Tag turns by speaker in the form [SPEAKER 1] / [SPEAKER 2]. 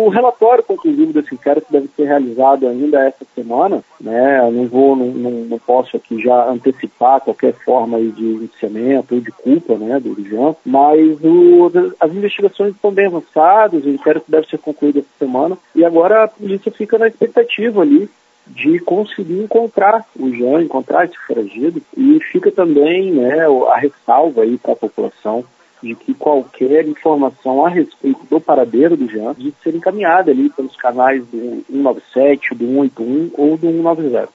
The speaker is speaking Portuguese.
[SPEAKER 1] o relatório conclusivo desse inquérito deve ser realizado ainda essa semana, né? Eu não posso aqui já antecipar qualquer forma aí de indiciamento ou de culpa, né, do Jean, mas as investigações estão bem avançadas, o inquérito deve ser concluído essa semana, e agora a polícia fica na expectativa ali de conseguir encontrar o Jean, encontrar esse foragido, e fica também, né, a ressalva aí para a população de que qualquer informação a respeito do paradeiro do Jean deve ser encaminhada ali pelos canais do 197, do 181 ou do 190.